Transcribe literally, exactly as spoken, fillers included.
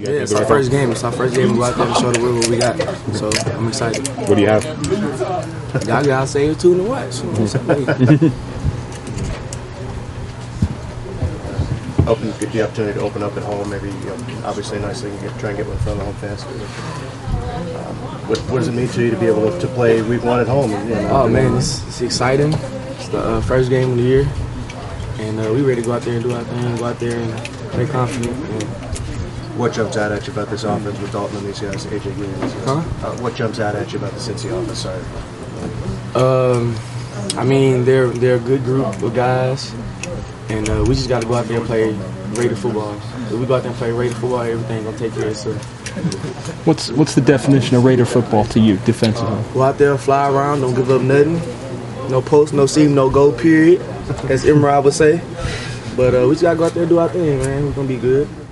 Yeah, it's our first game. It's our first game. We go out there and show the world what we got. So I'm excited. What do you have? Y'all gotta say it too and watch. Open, get the opportunity to open up at home. Maybe, you know, obviously, nice thing to get, try and get one in front of the home fans. Um, what, what does it mean to you to be able to, to play week one at home? You know, oh man, it's, it's exciting. It's the uh, first game of the year, and uh, we ready to go out there and do our thing. Go out there and play confident. And what jumps out at you about this offense with Dalton and these guys, A J Green? And these guys? Huh? Uh, what jumps out at you about the Cincy offense? Sorry. Um, I mean, they're they're a good group of guys. And uh, we just got to go out there and play Raider football. If we go out there and play Raider football, everything gonna take care of itself. What's what's the definition of Raider football to you, defensively? Uh, go out there, fly around, don't give up nothing. No post, no seam, no goal, period, as Imrod would say. But uh, we just got to go out there and do our thing, man. We're going to be good.